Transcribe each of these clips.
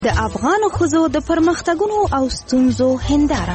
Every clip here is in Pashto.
د افغان ښځو د پرمختګونو او ستونزو هنداره.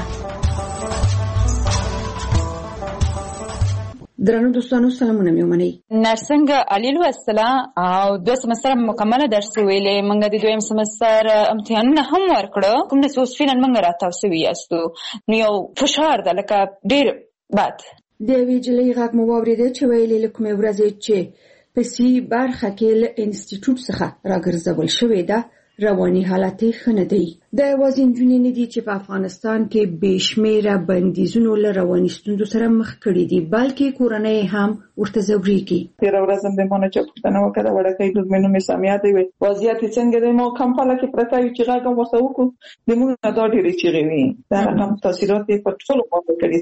درنو دوستانو سلامونه مې ومنئ. نرسنګ علي لوستله او 2 سمستر مکمله درس ویلې. موږ د 2یم سمستر امتحانونه هم ورکړه. کوم نه اوس فعلا موږ راتاو سوي یاستو. نو یو فشار ده لکه ډېر بد. د یوې جلۍ غږ مو واورېده چې ویلې له کومې ورځې چې په سي برخه کې له انسټیټیوټ څخه راګرځول شوې ده رواني حالت یې ښه نه دی. دا یوازې نجونې نه دي چې په افغانستان کې بې شمېره بندیزونو له رواني ستونزو سره مخ کړي دي، بلکې کورنۍ هم ورته ځورېږي. تېره ورځ هم د ما نه چا پوښتنه وکړه وړکۍ لور مې نوم یې سمیه دی، وضعیت یې څنګه دی. ما کمپاله کې پرته یو چې غږ هم ورته وکړو، د موږ نه دا ډېرې چیغې وې. دا رقم تاثیرات یې په ټولو خواو کړي.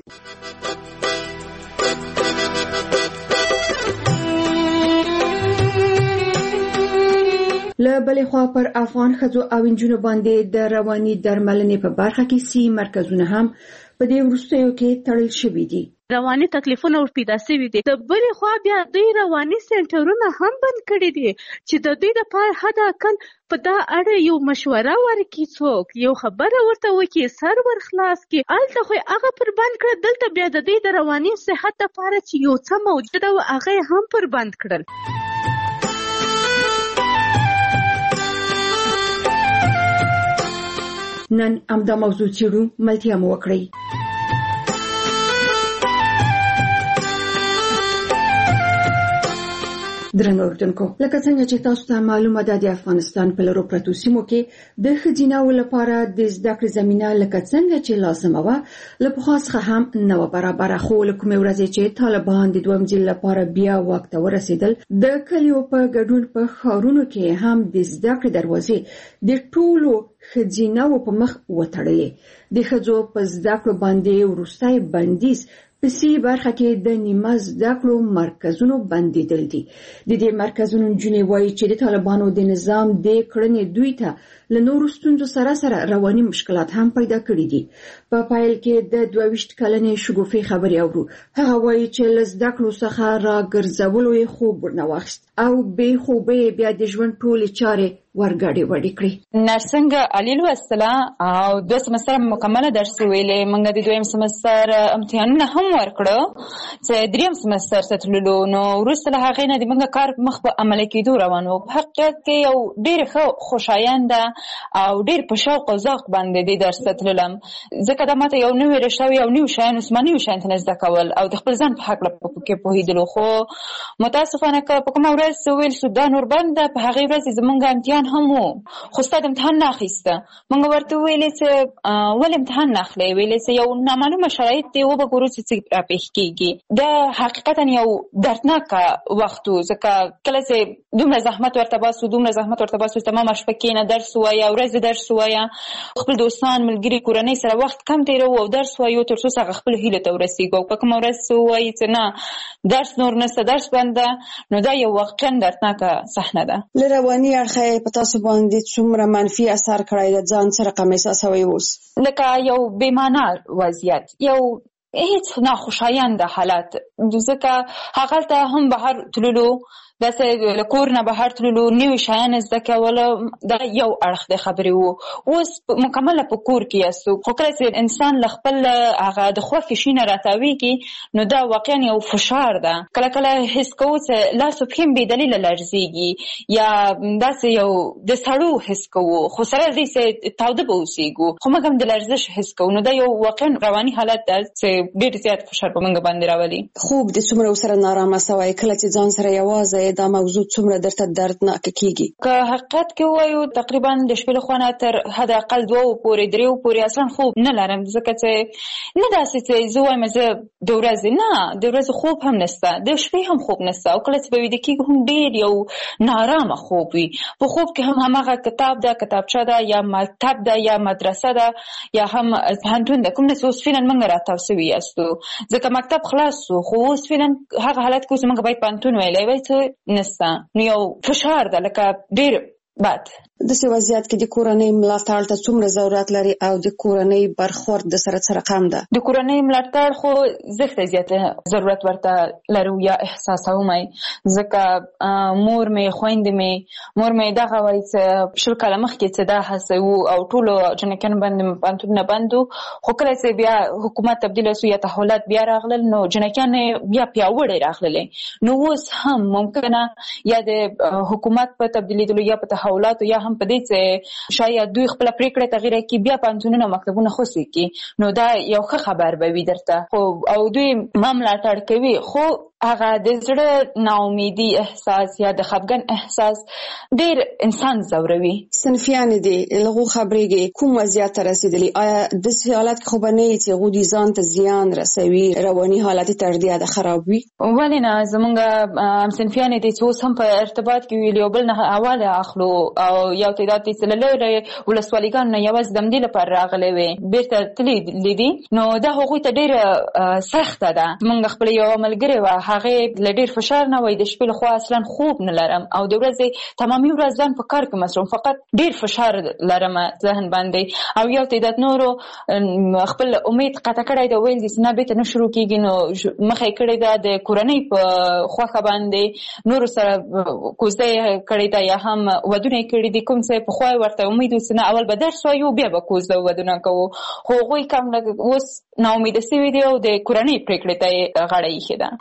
له بلې خوا پر افغان ښځو او نجونو باندې د رواني درملنې په برخه کې سي مرکزونه هم په دې وروستیو کې تړل شوي دي. رواني تکلیفونه ور پیدا شوي دي. د بلې خوا بیا دوی رواني سنټرونه هم بند کړي دي چې د دوی لپاره حد اقل په دا اړه یو مشوره ورکړي، څوک یو خبره ورته وکړي، سر ور خلاص کړي. هلته خو هغه پر بند کړه، دلته بیا د دوی د رواني صحت لپاره چې یو څه موجوده و هغه هم پر بند کړل. نن همدا موضوع څېړو، ملتیا مو وکړئ. درنو اورېدونکو، لکه څنګه چې تاسو ته معلومه ده د افغانستان په لرو پرتو سیمو کې د ښځیناو لپاره د زده کړې زمینه لکه څنګه چې لازمه وه له پخوا څخه هم نه وه برابره. خو له کومې ورځې چې طالبان د 2م ځل لپاره بیا واک ته ورسېدل، د کلیو په ګډون په ښارونو کې هم د زده کړې دروازې د ټولو ښځیناو په مخ وتړلې. د ښځو په زده کړو باندې وروستی بندیز په سي برخه کې د نیمه زده کړو مرکزونو بندیدل دي. د دې مرکزونو نجونې وایي چې د طالبانو د نظام د کړنې دوی ته له نورو ستونزو سره رواني مشکلات هم پیدا کړي دي. په پایل کې د 22 کلنې شګوفې خبرې اورو. هغه وایي چې له زده کړو څخه راګرځولو یې خوب ورنه واخیست او بې خوبۍ بیا د ژوند ټولې چارې ورګډې وډې کړې. نرسنګ علي لوستله او 2 سمستر مکمله درس ویلې. موږ د 2یم سمستر امتحانونه هم ورکړه چې 3یم سمستر ته تللو. نو وروسته له هغې نه د موږ کار مخ په عملي کېدو روان و. په حقیقت کې یو ډېر ښه خوشاینده او ډېر په شوق او ذوق باندې د درس ته تللم، ځکه دا ماته یو نوی رشته یو نوي شیان اوس ما نوي شیان ته زده کول او د خپل ځان په هکله کې پوهېدلو. خو متاسفانه که په کومه ورځ ویل شو دا نور بند ده، په هغې ورځ زموږ امتحان هم و، خو ستا د امتحان نه اخیسته. موږ ورته وویلې چې ولې امتحان نه اخلئ؟ ویلې چې یو نامعلومه شرایط دی، وبګورو چې څه راپېښ کېږي. دا حقیقتا یو دردناکه وخت و، ځکه کله چې دومره زحمت ورته باسو تمامه شپه کښېنه درس ووایه، ورځ درس ووایه، خپل دوستان ملګري کورنۍ سره وخت کم تېروو او درس وایو تر څو هغه خپل هیلو ته ورسېږو. او که کومه ورځ ووایي چې نه درس نور نشته، درس بند ده، نو دا یو واقعا دردناکه صحنه ده. له رواني اړخه په تاسو باندې څومره منفي اثر کړی د ځان سره کوم احساسوئ اوس؟ لکه یو بې معنا وضعیت، یو هیڅ ناخوشایند حالت، ځکه هغلته هم بهر تللو، داسې له کور نه بهر تللو، نوي شیان زده کولو، دا یو اړخ د خبرې و. اوس مکمله په کور کې یاستو، خو کله چې انسان له خپل هغه د خوښې شي نه راتاویږي نو دا واقعا یو فشار ده. کله کله حس کوو چې لاس او پښې بې دلیله لړزېږي یا داسې یو د سړو حس کوو، خو سره دې چې تاوده به اوسېږو، خو موږ هم د لړزش حس کوو. نو دا یو واقعا رواني حالت ده چې ډېر زیات فشار په موږ باندې راولي. خوب د څومره ورسره نارامه سوی؟ کله چې ځان سره یوازې دا موضوع څومره درته دردناکه کېږي؟ که حقیقت کې ووایو تقریبا د شپې له خوا نه تر حد اقل 2 پورې 3 پورې اصلا خوب نه لرم، ځکه چې نه داسې چې زه وایم زه د ورځې نه، د ورځې خوب هم نشته، د شپې هم خوب نشته، او کله چې به ویده کېږو هم ډېر یو نارامه خوب وي. په خوب کې هم هماغه کتاب ده، کتابچه ده، یا مکتب ده، یا مدرسه ده، یا هم پوهنتون ده. کوم نه چې اوس فعلا موږ راتاو سوي یاستو، ځکه مکتب خلاص شو، خو اوس فعلا هغه حالت کې اوس موږ باید پوهنتون ویلی وای څه نسته. نو یو فشار ده لکه ډېر بد. داسې وضعیت کې د کورنۍ ملاتړ ته څومره ضرورت لري او د کورنۍ برخورد د سره رقم ده؟ د کورنۍ ملاتړ خو زښته زیاته ضرورت ورته لرو یا احساسومای، ځکه مور مې خویندې مې مور مې دغه وایي چې 20 کاله مخکې څه دا هڅه وو او ټولو جنکیانو باندې پوهنتونونه بند وو، خو کله چې بیا حکومت تبدیل شو یا تحولات بیا راغلل نو جنکیان بیا پیاوړې راغللې. نو اوس هم ممکنه یا د حکومت په تبدیلیدلو یا په تحولاتو یا هم په دې چې شاید دوی خپل پریکړه تغییر کړي بیا پوهنتونونه مکتبونه خصوصي کړي، نو دا یو ښه خبر به وي درته. خو او دوی ملاتړ کوي، خو هغه د زړه ناامیدي احساس یا د خفګان احساس ډیر انسان ځوروي. صنفیان دي لغو خبرېږي کوم وضعیت ته رسیدلی؟ آیا د حالت کې خو به نه چې غو دي ځان ته زیان رسوي، رواني حالت تر دې د خراب وي؟ ولې نه، زمونږ صنفیان دي چې اوس هم په ارتباط کې ویل یو بل نه حواله اخلو او یو تعداد دي چې لري ولسوالیګان نه یوازې د دې لپاره راغلي وي بیرته تللی دي، نو دا هغوی ته ډیر سخته ده. مونږ خپل یو ملګری و هغه لډیر فشار نه وای، د شپې له خوا اصلا خوب نه لرم او د ورځې تمامي ورځ ځان په کار کې مصروف، فقط ډیر فشار لرم ذهن باندې. او یو تعداد نورو خپل امید قطع کړی دی، ویل دي چې نه بیرته نه شروع کیږي، نو مخه یې کړې ده د کورنۍ په خوښه باندې نورو سره کوزده یې کړې ده یا هم ودونه یې کړي دي، کوم څه پخوا ورته امید و چې نه اول به درس وایو بیا به کوزده ودونه کوو، خو هغوی کم لږ اوس ناامیده سوي دي او د کورنۍ پرېکړې ته یې غاړه ایښې ده.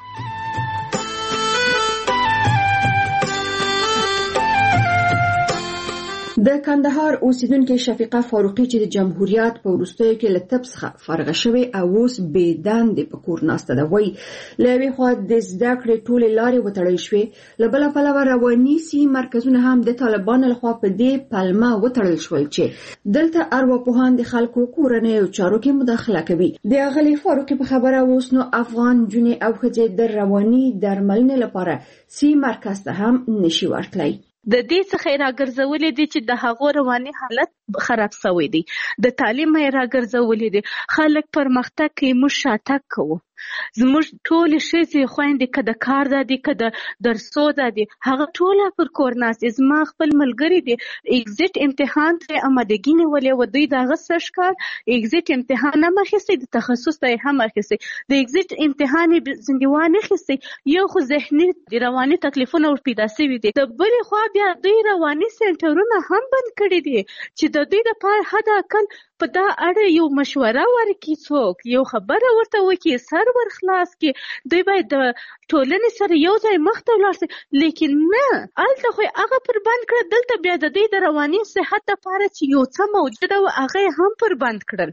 د کندهار اوسیدونکو شفیقه فاروقي چې د جمهوریت په وروستیو کې له طب څخه فارغه شوې او اوس بې دندې په کور ناسته ده، وایي له یوې خوا د زده کړې ټولې لارې وتړل شوې، له بله پلوه رواني سي مرکزونه هم د طالبانو لخوا په دې پلمه وتړل شول چې دلته ارواپوهان د خلکو کورنیو چارو کې مداخله کوي. د اغلې فاروقي په خبره اوس نو افغان نجونې او ښځې د رواني درملنې لپاره سي مرکز ته هم نشي ورتلی. د دې څخه راګرځولې دي چې د هغو رواني حالت خراب شوی دی، د تعلیم یې راګرځولې دي، خلک پرمختګ کوي، موږ شاتګ کوو. زموږ ټولې ښځې خویندې که د کار ده دي که د درسو ده دي هغه ټوله پر کور ناست. زما خپل ملګري دي اگزیټ امتحان ته آمادګي نیولې وه، دوی د هغه سږ کال اگزیټ امتحان هم اخیستی، د تخصص ته یې هم اخیستی، د اگزیټ امتحان یې زندوان اخیستی. یو خو ذهني رواني تکلیفونه ور پیدا شوي دي، د بلې خوا بیا دوی رواني سنټرونه هم بند کړي دي چې د دوی لپاره حد اقل په دا اړه یو مشوره ورکړي، څوک یو خبره ورته وکړي، سر ورخلاص کړي. دوی باید د ټولنې سره یو ځای مخ ته ولاړ شي، لیکن نه هلته خو هغه پر بند کړه، دلته بیا د دوی د رواني صحت لپاره چې یو څه موجوده و هغه هم پر بند کړل.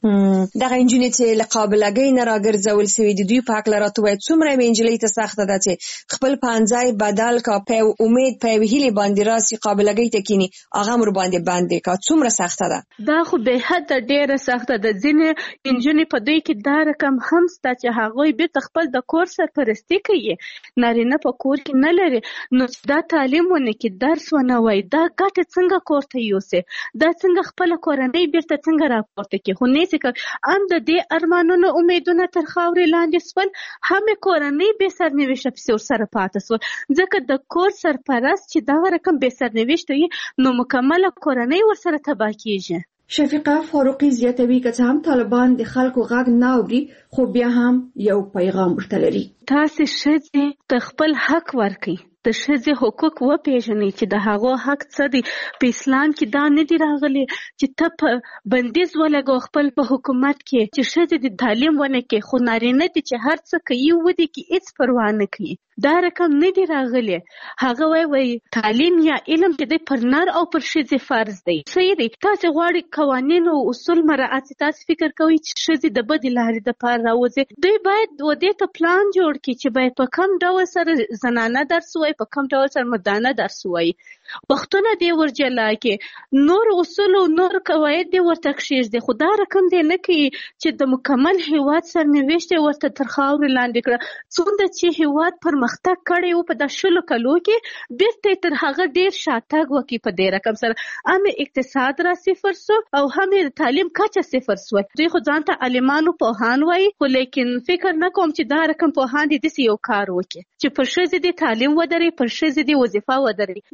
دغه نجونې چې له قابلګۍ نه راګرځول شوي دي، دوی په هکله راته ووایه څومره مې نجلۍ ته سخته ده چې خپل پانځای بدل کا په امید په یوې هیلې باندې راسي قابلګۍ ته کینی هغه مر باندې باندې کا، څومره سخته ده؟ دا خو به حد ډیره سخته ده. ځینې نجونې په دوی کې دا رقم هم شته چې هغوی بیرته خپل د کور سرپرستي کوي، نارینه په کور کې نه لري، نو دا تعلیم ونه کړي، درس ونه وایي، دا ګټه څنګه کور ته یوسي، دا څنګه خپل کورنۍ بیرته څنګه راپورته کړي. خو نه چې هم د دې ارمانونو امیدونه تر خاورې لاندې سول، هم کورنۍ بې سرنوشته پسې ورسره پاتې سول، ځکه د کور سرپرست چې دا رقم بې سرنوشته وي نو مکمله کورنۍ ورسره تباه کیږي. شفیقه فاروقي زیاتوي که څه هم طالبان د خلکو غږ نه اوري، خو بیا هم یو پیغام ورته لري. تاسې ښځې ته خپل حق ورکړئ، د ښځې حقوق وپېژنئ چې د هغو حق څه دی. په اسلام کې دا نه دي راغلي چې ته په بندیز ولګو خپل په حکومت کې چې ښځې د تعلیم ونه کړي، خو نارینه دي چې هر څه کوي ودې کې هیڅ پروا نه کوي. دا رقم نه دی راغلی. هغه وایي تعلیم یا علم چې دی پر نر او پر ښځې فرض دی. صحیح دی، تاسې غواړئ قوانین او اصول مراعات، تاسې فکر کوئ چې ښځې د بدې لارې دپاره راوځي، دوی باید ودې ته پلان جوړ کړي چې باید په کوم ډول سره زنانه درس وایي، په کوم ډول سره مردانه درس وایي، وختونه دی ورجلا کې، نور اصول او نور قواعد دی ورته کښېږدي، خو دا رقم دی نه کوي چې د مکمل هیواد سرنوشت ورته تر خاورې لاندې کړه. څومره چې هیواد پرمختګ کړی و په دا 10 کلو کې، بیرته تر هغه ډیر شاتګ وکړي په دې رقم سره، هم اقتصاد را صفر سو او هم تعلیم کچه صفر سو. دوی خو ځان ته عالمانو پوهان وایي، خو لیکن فکر نه کوم چې دا رقم پوهان دي داسې یو کار وکړي چې پر ښځې دې تعلیم ودري، پر ښځې دې وظیفه ودري. ولې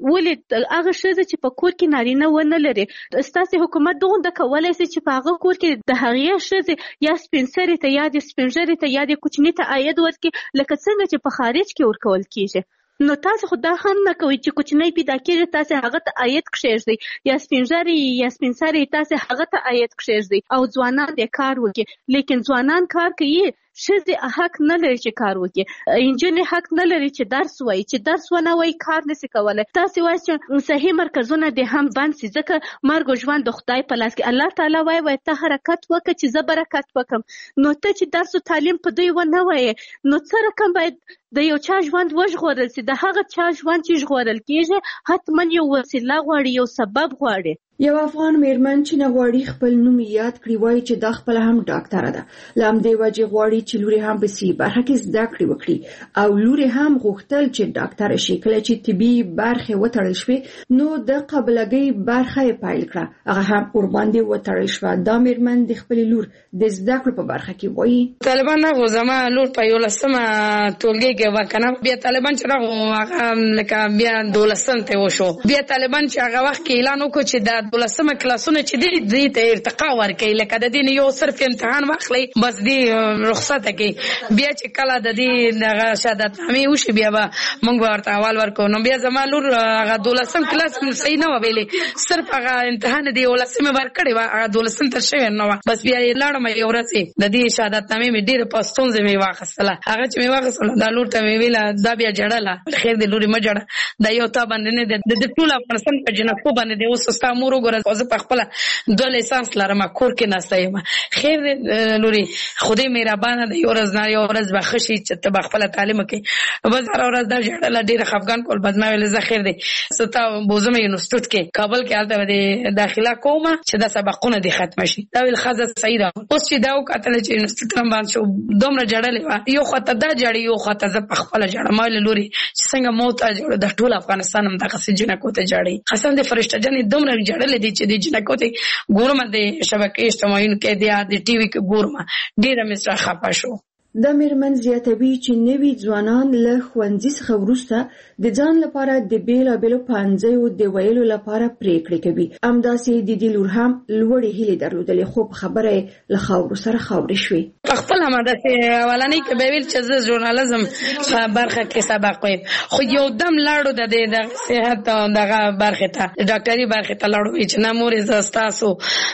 هغه ښځه چې په کور کې نارینه ونه لري، ستاسو حکومت دغه کولای شي چې په هغه کور کې د هغې ښځې یا سپین سرې ته یا د سپین ږیرې ته یا د کوچني ته عاید ورکړي لکه څنګه چې په خارج کې ورکول کیږي. نو تاسو خو دا هم نه کوئ چې کوچنی پیدا کېږي تاسو هغه ته عاید کښېږدئ، یا سپین ږیری یا سپین سرې تاسو هغه ته عاید کښېږدئ او ځوانان دې کار وکړي. لیکن ځوانان کار کوي، ښځې حق نه لري چې کار وکړي، انجونې حق نه لري چې درس وایي، چې درس ونه وایي کار نشي کولی. تاسو وایئ چې صحیح مرکزونه دې هم بند شي، ځکه مرګ او ژوند د خدای په لاس کې. الله تعالی وایي ته حرکت وکړه چې زه برکت وکړم. نو ته چې درس او تعلیم په دوی ونه وایې، نو څه رقم باید د یو چا ژوند وژغورل شي؟ د هغه چا ژوند چې ژغورل کېږي حتما یو وسیله غواړي، یو سبب غواړي. یو افغان میرمن چې نه غواړي خپل نوم یاد کړي وایي چې دا خپل هم ډاکټره ده، له همدې وجې غواړي چې لور هم په سي برخه کې زده کړې وکړي او لور هم غوښتل چې ډاکټره شي. کله چې طبي برخه وتړل شوې نو د قبلګۍ برخه یې پیل کړه، هغه هم ورباندې وتړل شوه. دا میرمن د خپل لور د زده کړو په برخه کې وایي طالبان هغه زما لور په 11مه ټولګي کې وکنه، بیا طالبان چې هغه لکه بیا 12 ته وشو، بیا طالبان چې هغه وخت کې اعلان وکړ چې د 12مه کلاسونه چې دې ته ارتقا ورکړي، لکه د دې یو صرف امتحان واخلي بس دې رخصت کې. بیا چې کله د دې دغه شهادت نامې وشي بیا به موږ ورته احوال ورکو. نو بیا زما لور هغه 12م کلاس صحیح نه ویلې، صرف هغه امتحان دی 11مه ورکړی و، هغه 12م تر شوی نه و. بس بیا یې لاړم یو ورځ د دې شهادت نامې مې ډېر پښتون زمي واخستله. هغه چې مې واخستله دا لور ته مې ویله دا بیا جړله، خیر دې لوري ما جړه، دا یو تا باندې نه د ټول افغانستان په جنکو باندې دی. اوس ستا مور وګوره زه په خپل 2 لیسانس لرم، کور کې ناسته یم. خیر لوري خدای مهربانه دی، یو ورځ نه یو ورځ به خشي چې ته خپل تعلیم کې. بس هر ورځ دا جړله ډېر خفګان کول. بس ما ویل زه خیر دی ستا بوزم یونیورسيټ کې کابل کې حالت به داخله کوم چې دا سبقونه دي ختم شي. دا ویل خزه صحیح ده. اوس چې دا وکړل چې یونیورسيټ هم باندې شو دومره جړلې یو خاطر دا جړې یو خاطر زه په خپل جړم. ما ویل لوري چې څنګه موت اجړ د ټول افغانستان هم دغه سجنه کوته جړې خاصه د فرشته جنې دومره جړلې دي چې د جنکو ته ګورم د شبکې اجتماعي کې د ټي وي کې ګورم ډېر مې سره خپه شو. د میرمن زیاتوي چې نوي ځوانان له ښوونځي څخه وروسته د ځان لپاره د بیلابېلو پانځیو د ویلو لپاره پریکړې کوي. همداسې د دې لور هم لوړې هیلې درلودلې، خو په خبره یې له خاورو سره خاورې شوې. په خپل همداسې اولنۍ کې به ویل چې زه ژورنالیزم برخه کې سبق وایم، خو یو دم لاړو د صحت دغه برخه ته ډاکټري برخه ته لاړو چې نه مور زه ستاسو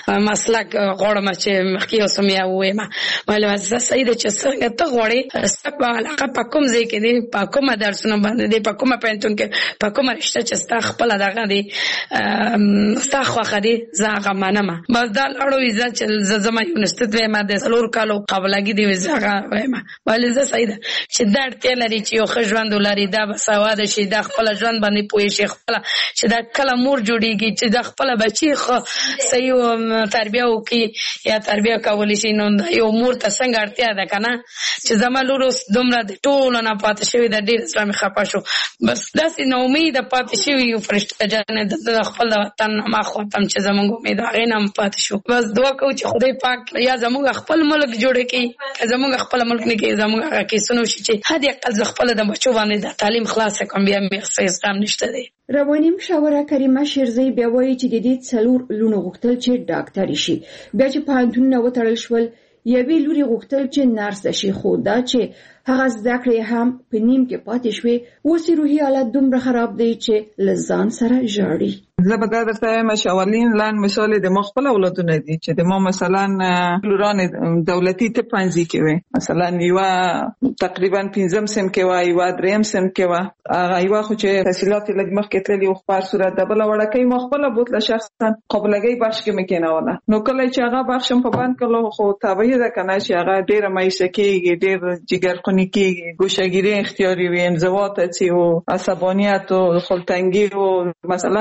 مسلک غواړم چې مخکې اوسم یا وایم. ولې زه صحیح ده چې څنګه ته غواړې ستا علاقه په کوم ځای کې دی، په کومه درسونه باندې دی، په کومه پوهنتون کې، په کومه رشته چې ستا خپله دغه دی ستا خوښه دی زه هغه منم. بس دا لاړو زه چې زه ځم یونیورسيټ وایم د 4 کالو قبلګي دی زه هغه وایم. ولې زه صحیح ده چې دا اړتیا لري چې یو ښه ژوند ولري، دا باسواده شي، دا خپل ژوند باندې پوه شي، خپله چې دا کله مور جوړېږي چې دا خپله بچي ښه صحیح تربیه وکړي یا تربیه کولی شي. نو یو مور ته څنګه اړتیا ده که نه چې زما لور اوس دومره د ټولو نه پاتې شوې ده. ډېر زړه مې خفه شو. بس داسې نا امیده پاتې شوي یو فرشته جانې د خپل د وطن نه ما خواتم چې زموږ امید هغې نه هم پاتې شو. بس دعا کوو چې خدای پاک یا زموږ خپل ملک جوړ کړي، که زموږ خپل ملک نه کړي زموږ هغه کیسونه وشي چې حد اقل زه خپله د بچو باندې د تعلیم خلاصه کړم. بیا مې څه اسلام نشته دی. رواني مشاوره کریمه شیرزی بیا وایي چې د دې 4 لونو غوښتل چې ډاکټري شي، بیا چې پوهنتونونه وتړل شول یوې لوري غوښتل چې نرس شي، خو دا چې هغه زده کړې هم په نیم کې پاتې شوې. اوس روحي حالت دومره خراب دی چې له ځان سره ژاړي. زه به دا درته وایم چې اولین لاند مثال د ما خپل اولادونه دي چې د ما مثلا لوران دولتي طب پنځي کې وي، مثلا یو تقریبا 5م سم کې وای، یو 3م سم کې وای، هغه یو خو چې تحصیلات لږ مخکې تللی او خبر صورت د بل وړکې ما خپل بوتله شخصا قبلګي بخش کې مکیناوله. نو کله چې هغه بخشم په باندې کله خو تابعی ده کنه چې هغه ډیره مایسه کېږي، ډیر جګرخونی کېږي، ګوشهګیری اختیاري وي، انزوا ته او عصبانیت او خلتنګي او مثلا د هر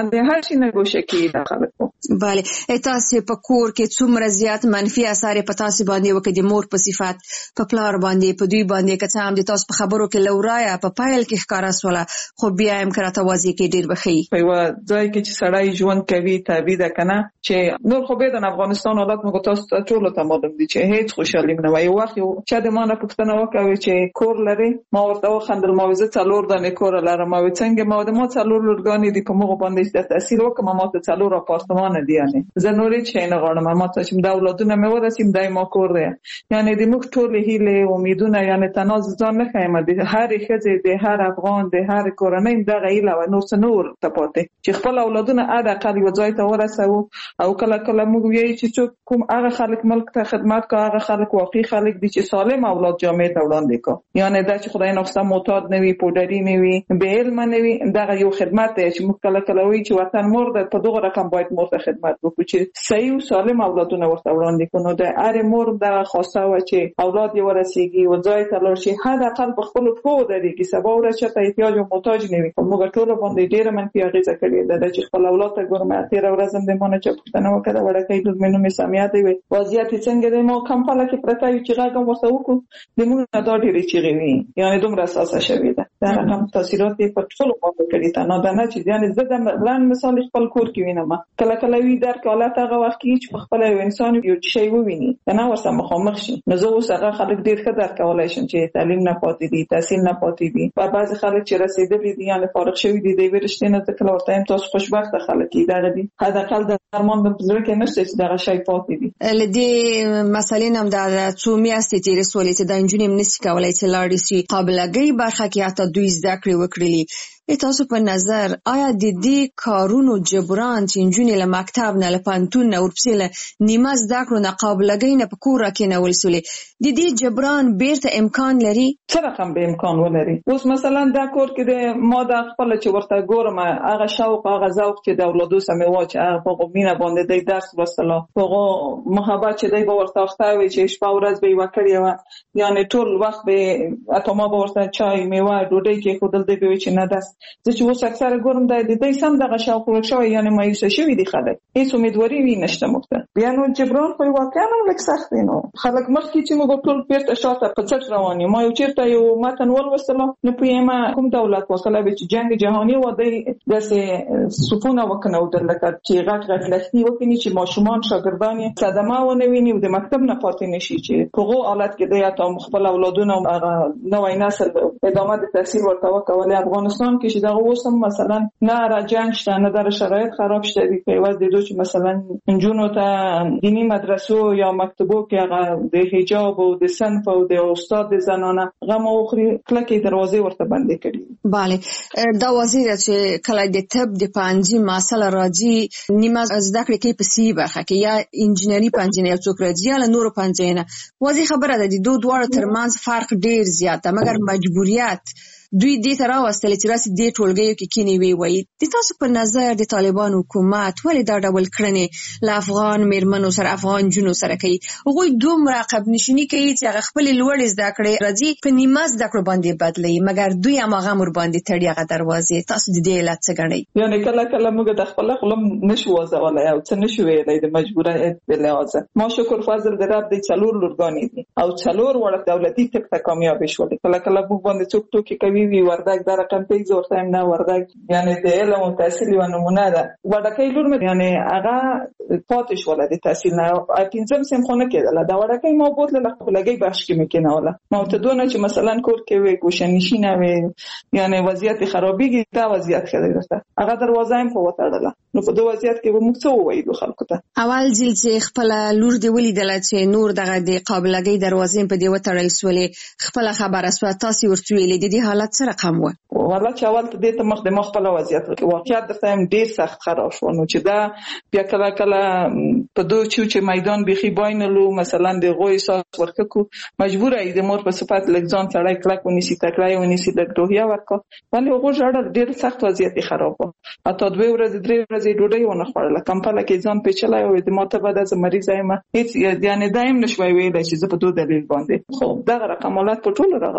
نشي نګوشه کې د خلکو. بله تاسو په کور کې څومره زیات منفي اثر په تاسو باندې وکړي د مور په صفات په پلار باندې په دوی باندې که څه هم د تاسو په خبرو کې لورایا په پایل کې ښکارا سواله خو بیا هم کراته واضح کې ډیر بخي په یو ځای کې چې سړی ژوند کوي تعبید کنه چې نور خو به د افغانستان حالات موږ تاسو ټول ته معلوم دي چې هیڅ خوشحالي نه وي. وخت چې د مانه پښتنه وکوي چې کور لري ما ورته خندل ما وزه څلور دانه کور لرم ما څنګه ما د ما څلور لورګانی دي په موږ باندې د تاثیر وکم ما ته څلور اپارتمان دي یعنی زنوري چې نه غواړم ما ته چې د اولادونه مې ورسیم دای ما کور دی یعنی د موږ ټول هیله امیدونه یعنی تناز ځان نه خایم د هر خزه د هر افغان د هر کورنۍ د غیله و نور ته پاتې چې خپل اولادونه اده قلی وځای ته ورسو او کله کله موږ ویل چې کوم هغه خلک ملک ته خدمت کوي هغه خلک واقعي خلک دي چې سالم اولاد جامعه ته وړاندې کوي یعنی دا چې خدای نوښته معتاد نه وي پودری نه وي به علم نه وي دا یو خدمت دی چې موږ کله کله وی چې وطن مور د په دغه رقم باید مور ته خدمت وکړو چې صحیح او سالم اولادونه ورته وړاندې کړو د هر مور د خواسته و چې اولاد یې ورسیږي او ځای ته لور شي حد اقل په خپل پو دري کې سبا ورچ ته احتیاج او محتاج نه وي موږ ټول باندې ډیره منفي اغیزه کړې ده چې خپل اولاد ته ګورمه تیر ورځم د مونږ چې پښتنه وکړه وړکې د منو می سميات وي وضعیت څنګه د مو کمپاله کې پرته یو چې راګم ورته وکړو د موږ دا ډیره چیغې وي یعنی دومره اساسه شوی ده دا رقم تاثیرات په ټول باندې کړی ته نه نه چې یعنی زه د لاند مثال خپل کور کې وینم کله کله وی در کاله هغه وخت کې چې خپل انسان یو شی وویني نه ورسره مخامخ شي نو زه اوس هغه خلک ډیر ښه درک کولای شم چې تعلیم نه پاتې دي تحصیل نه پاتې دي په بعض خلک چې رسیدلي دي یعنی فارغ شوی دي د ورشتنه ځکه ورته هم تاسو خوشبخت خلک دي دا دي حد اقل د درمان د بزرګ کې نشته چې دا شی پاتې دي لدې مسلې هم د څو میاشتې تیرې سولې چې د انجونیم نشي کولای چې لاړ شي قابلګي برخه کې حتی دوی زده کړې وکړي تاسو په نظر آیا د دې کارونو جبران چې انجونې له مکتب نه له پانتون نه ورپسې نیمه زده کړو نه قابلګي نه په کور کې نه ولسولې د دې جبران بیرته امکان لري څه رقم به امکان ولري اوس مثلا دا کور کې د ما د خپل چې ورته ګورم هغه شوق هغه ذوق چې د اولادو سمې واچ هغه په مینه باندې د درس وسله هغه محبت چې دی به ورته ختاوي چې شپه ورځ به وکړي و یعنی ټول وخت به اتما به ورته چای میوه ډوډۍ کې خودل دی به چې نه داس زه چې اوس اکثر ګورم د دې سم دغه شوق ورشوي یعنی مایوسه شوی دي خلک هیڅ امیدواري وي نشته مخته بیا نو جبران خو واقعا لږ سخت دی نو خلک مخکې چې موږ ټول پیرته شاته په څټ رواني ما یو چیرته یو متن ولوستله نو په کوم دولت وکړه به چې جنگ جهانی و د داسې سپونه وکنه او دلته چې غټ لښتي وکړي چې ماشومان شاګردان صدمه ونویني او د مکتب نه پاتې نشي چې په هغه حالت کې د یا ته خپل اولادونه نوې نسل ادامه د تحصیل ورته وکولای افغانستان کې چې دا اوسم مثلا نه را جنگ شته نه در شرایط خراب شته دی په واسه د چې مثلا انجونو ته دینی مدرسو یا مکتبو کې هغه د حجاب او د صنف او د استاد زنانه غو اخري کلکې دروازې ورته بندې کړي bale دا وزیر چې کله د طب د پنځه مسله راځي نیمه زده کړې کې په سی برخه کې یا انجینری پنځه نه څوک راځي یا نور پنځه نه وځي خبره ده د دوه دواړو ترمنځ فرق ډیر زیات ده مګر مجبوریت دوی دې تر اوسه چې راسي دې ټولګیو کې کینی وی وای د تاسو په نظر د طالبان حکومت ولې دا ډول کړنې ل افغان میرمنو سره افغان جنو سره کوي هغه دوه مراقب نشونی کوي چې هغه خپل لوړ زده کړې راځي په نیمه زده کړو باندې بدلی مګر دوی هم هغه مر باندې تړي هغه دروازې تاسو د دې علت څه غنئ یعنی کله کله موږ د خپل خپل نشو وځولای او څه نشو ویلای د مجبوریت په لحاظ ما شکر فضل دراب د څلور لورګانی دي او څلور وړ دولتي تک ته کامیاب شول کله کله موږ باندې څوک ټوکی کوي وی وردګ در رقم پیج ورته نه وردګ یعنی د علم او تحصیل یو نمونه ده وړکې لور مې یعنی هغه پاتې شول د تحصیل نه پنځم سم خونه کېدل دا وړکې ما بوتله خپلګي بخش کې مکنه ولا ما ته دونه چې مثلا کور کې وي کوشنشینه وي یعنی وضعیت خرابېږي دا وضعیت خدای هغه دروازه هم په وتاړله نو په دوه وضعیت کې موږ څه وایو خلکو ته اول ځل چې خپل لور دی ولیدل چې نور دغه د قابلګي دروازې په دی وتړل سولې خپل خبره سو تاسو ورته ویلې د دې حالت سره رقم و والله چې اول ته دې ته مخ د خپل وضعیت واقعیت درته هم ډیر سخت خراب شو نو چې دا بیا کله کله په دوه چې میدان بيخي باینلو مثلا د غوي ساس ورککو مجبور ای د مور په صفات لګځان سړی کلک ونیسي تکړای ونیسي د روحیه ورکو ولی هغه جوړ ډیر سخت وضعیت خراب و اته دوه ورځې درې ورځې ډوډۍ ونه خوړله کمپاله کې ځان پیچلای او د ماته بعد از مریض ایم هیڅ یعنی دایم نشوي ویل چې زه په دوه دلیل باندې خو دا رقمات په ټول راغلی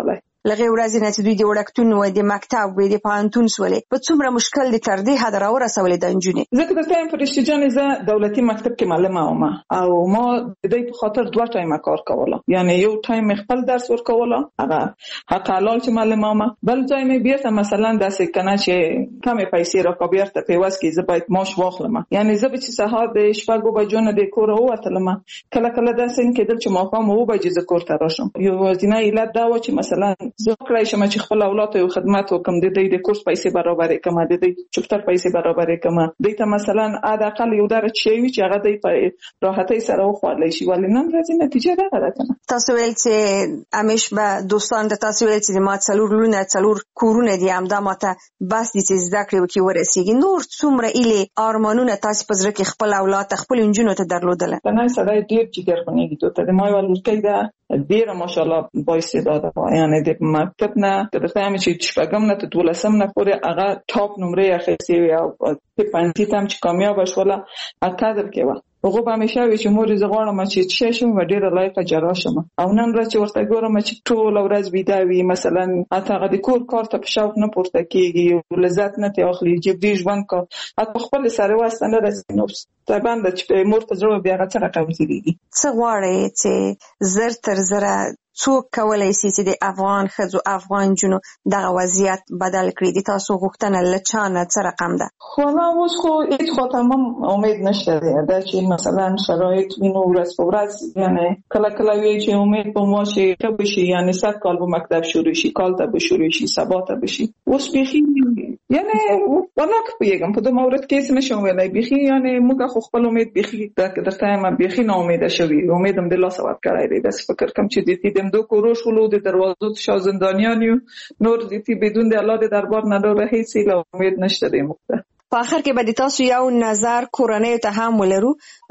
لغه ورځې نه چې دوی د وړکتون و د مکتب و د پوهنتون سولې په څومره مشکل دي تر دې حد راورسولې د نجونې. زه که درته فرشته جان زه دولتي مکتب کې معلمه وم او ما د دې په خاطر 2 ټایمه کار کوله، یعنی یو ټایم خپل درس ورکوله هغه حق حلال چې معلمه وم، بل ځای مې بیرته مثلا داسې کنه چې کمې پیسې راکوبیرته پیوس کې زه باید ماش واخلم، یعنی زه به چې سهار د شپږو بجو نه د کور ووتلم کله کله داسې کېدل چې ماښام 2 بجې زه کور ته راشم. یو ځینې علت دا و چې مثلا زه کړای شم چې خپل اولاد ته خدمت وکم، د دې د کورس پیسې برابرې کم، د دې چپټر پیسې برابرې کم، د ته مثلا اقل یو درجه شي چې هغه د راحتۍ سره وخوړل شي، ولې نن ورځې نتیجه دا راځي. تاسو ویل چې همیش به دوستان ته تاسو ویل چې ما څلور لونه څلور کورونه دي همدا ماته بس دي چې زده کړې وکي ورسیږي، نور څومره ایله ارمانونه تاسو په زړه کې خپل اولاد خپل انجونو ته درلودل؟ نه سړی ډیر جګرخونی ته د ما ول ورکې دا ډیر ماشاءالله بااستعداد و، یعنی د مکتب نه تر څو چې شپږم نه ته 12م نه پورې هغه ټاپ نمرې اخیستې او په پنځه تم چې کامیاب شوله اکادر کې و. هغه به همیشه وی چې مور زه غواړم چې شم و ډیره لایقه جراح شم، او نن ورځ چې ورته ګورم چې ټول ورځ بيدا وي مثلا اته د کور کار ته په شوق نه پورته کیږي، لذت نه ته اخلي جبري ژوند کا اته خپل سره واسطه نه رسېږي، نو طبعا چې مور ته ضرور بیا غته راکوي څه غواړي چې زر تر زره څوک کولای شي چې د افغان ښځو افغان جنو دغه وضعیت بدل کړي؟ د تاسو غوښتنه لچانه څه رقم ده؟ خو نه اوس خو هیڅ خاطرم امید نشته دا چې مثلا شرایط وینو ورځ په ورځ، یعنی کله کله وی چې امید په مو شي ته بشي، یعنی 100 کال به مکتب شروع شي، کال ته به شروع شي، سبا ته بشي، اوس بخي یعنی ولک پیګم په دوه مورد کې څه نشم ویلای بخي، یعنی موږ خو خپل امید بخي درته ما بخي نه امید شوی، امیدم د الله سبحانه کړای دی، بس فکر کوم چې دې دو کوروش ولو د دروازو شاه زندانیانو نور دې بدون د الله د دربار نه ډوره هیڅ امید نشته دی موږ. په اخر کې به د تاسو یو نظر کورنۍ ته هم ولرو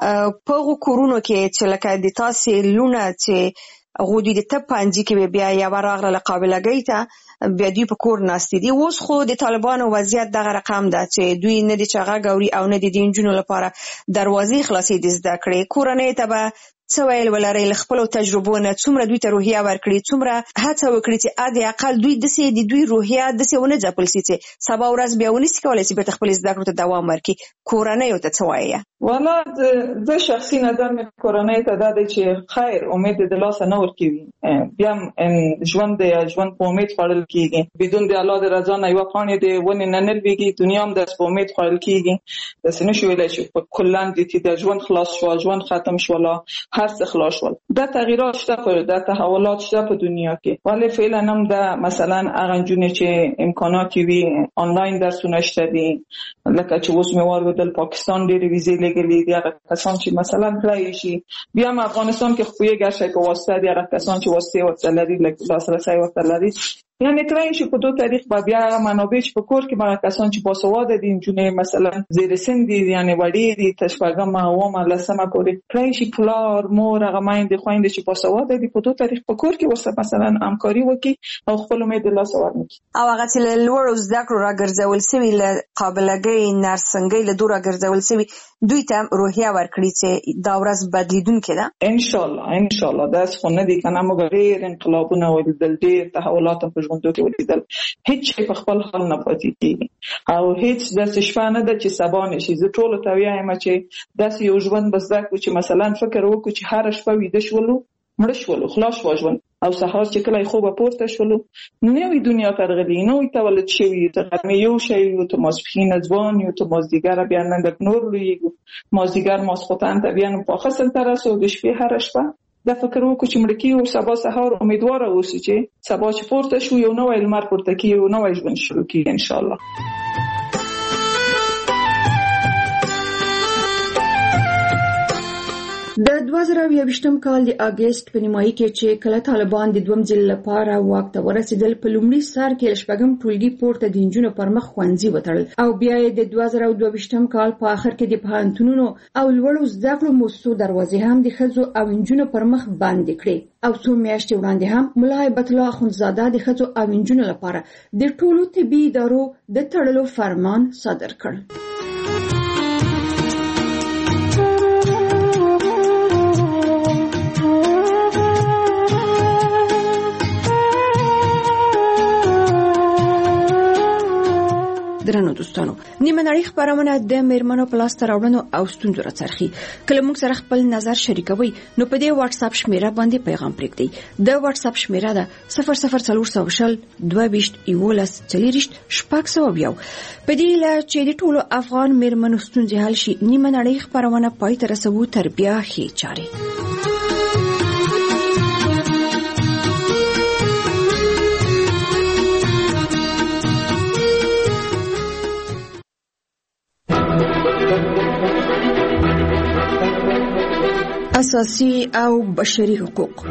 په کورونو کې چې لکه د تاسو لونه چې غوډي د تپانځي کې بیا یو راغله قابلګی ته بیا دوی په کور ناستې دي. اوس خو د طالبانو وضعیت دغه رقم ده چې دوی نه دي چاغه ګوري او نه دي د انجونو لپاره دروازې خلاصې دي زده کړې. کورنۍ ته به څه ویل ولري له خپل تجربو نه؟ څومره دوی ته روحیه ورکړي، څومره هڅه وکړي چې اده اقل دوی د سې د دوی روحیه د سې ونه ځپل سي چې سبا ورځ بیا ونیسي کولای شي په خپل زده کړو ته دوام ورکړي؟ کورنۍ ته څه وایي؟ والا د شخصي نظر مې کورنۍ ته دا دی چې خیر امید د الله سره نور کیږي، بیا ژوند په امید خړل کیږي، بدون د الله د رضا نه یو قانې دی ونی نه نلويږي، دنیا هم د امید خړل کیږي، د سینې شویل شي په کلان دي چې د ژوند خلاص شو، ژوند ختم شو، هر څه خلاص شول. دا تغیرات شته په د تحولات شته په دنیا کې، ولی فعلا هم دا مثلا هغه جنې چې امکانات وي آنلاین درسونه شته دي، لکه چې اوس مې ورودل پاکستان ډېری ویزې لګلې دي، هغه کسان چې مثلا کړی شي بیا هم افغانستان کې خوېږي شي په واسطه دي، هغه کسان چې واسطه ورتلري لاسرسي ورتلري، یعنی کله چې په دوه تاریخ بیا منابع په کور کې باندې کسان چې باسواده دي جنې مثلا زیر سن دي، یعنی وړي دي تشبګم او لسمه پورې کله چې پلار مور هغه مایند خويند چې باسواده دي په دوه تاریخ په کور کې وسه مثلا همکاري وکي او خپل امید الله سوار نکي، او هغه چې لوړ زده کړو راګرځول سوي له قابلګۍ نرسنګۍ له دوه راګرځول سوي دوی ته روحیه ورکړي چې دا ورځ بدلیدونکې ده ان شاء الله دا څه نه دي کنه موږ ډېر انقلابونه ولیدل، ډېر تحولات په ژوند کې ولیدل، هیڅ په خپل حال نه پاتې کیږي او هیڅ د شپه نه ده چې سبا نشي. زه ټول ته وایم چې داسې یو ژوند بس دا چې مثلا فکر وکړو چې هر شپه ویده شولو مړ شولو خلاص ژوند او سهار چې کله خوب پورته شولو نوې دنیا ترغلي نوې تولد شوی ته یو شی یو ته ماسپخین ځوان یو ته مازدیګر بیا نن د نور لویګو مازدیګر ماسخوتان ته بیا په خاصه ترسو د شپې هر شپه دا فکر وکړو چې مړکی او سبا سهار امیدوار اوسئ چې سبا چې پورته شو یو نوې لمر پورته کیږي یو نوې ژوند شروع کیږي ان شاء الله. د 2022م کال د اگست په نیمایي کې چې کله طالبان د دوم ځل لپاره واک ته ورسېدل په لومړي سر کې شپږم ټولګي پورته د انجونو پر مخ خوانځي وتړل او بیا د 2022م کال په اخر کې د پوهنتونونو او لوړو زده کړو مؤسسو دروازې هم د ښځو او انجونو پر مخ بند کړې او څو میاشتې وړاندې هم ملا هیبت الله اخوندزاده د ښځو او انجونو لپاره د ټولو طبي ادارو د تړلو فرمان صادر کړ. دوستانو نیمه نړۍ خبرونه د میرمنو په لاس راوړنو او ستونزو راڅرخي کله موږ سره خپل نظر شریکوي نو په دې واتس اپ شمیره باندې پیغام پرېږدئ د واتس اپ شمیره ده 00400 22 11 40 شپږ په دې لا چې د ټولو افغان میرمنو ستونزې حل شي نیمه نړۍ خبرونه پای ته رسوو تر بیا ښې چارې اساسي او بشري حقوق